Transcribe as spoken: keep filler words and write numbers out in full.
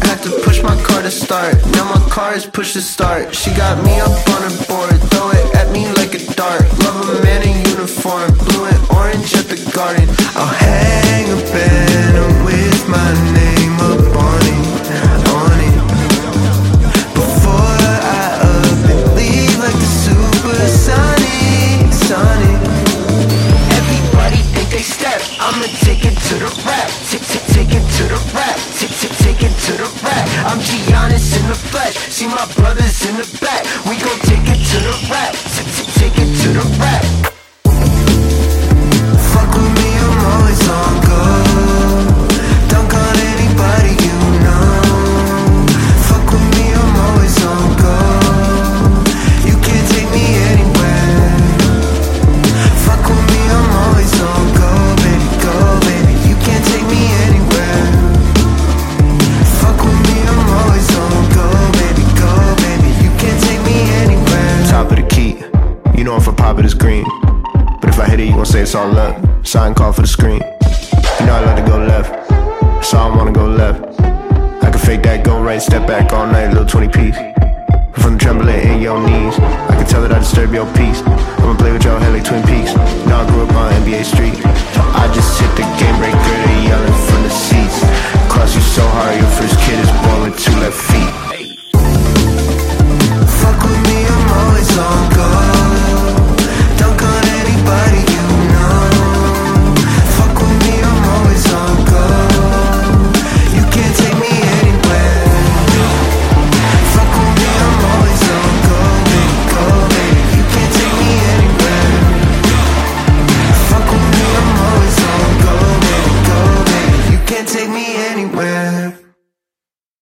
had to push my car to start. Now my car is push to start. She got me up on her board, throw it at me like a dart. Love a man in uniform, blue and orange at the garden. I'll hang a banner with my name up on it, on it. Before I up and leave like the supersonic, sonic. Everybody think they step, I'ma take it to the rap. Take, take, take it to the rap. Take, take, take it to the rap. I'm Giannis in the flesh. See my brothers in the back. We gon' take it to the rap. Take, take, take it to the rap. Fuck with me, I'm always on go. Don't call anybody you know. Fuck with me, I'm always on go. You can't take me anywhere. Fuck with me, I'm always on go, baby, go, baby. You can't take me anywhere. Fuck with me, I'm always on go, baby, go, baby. You can't take me anywhere. Top of the key, you know I'm from pop, it is green. But if I hit it, you gon' say it's all luck. Sign call for the screen. You know I love to go left, so I wanna go left. I can fake that, go right, step back all night, little twenty piece. From the trembling in your knees, I can tell that I disturb your peace. I'ma play with your head like Twin Peaks. Now I grew up on N B A Street. I just hit the game breaker, they yelling from the seats. Cross you so hard, your first kid is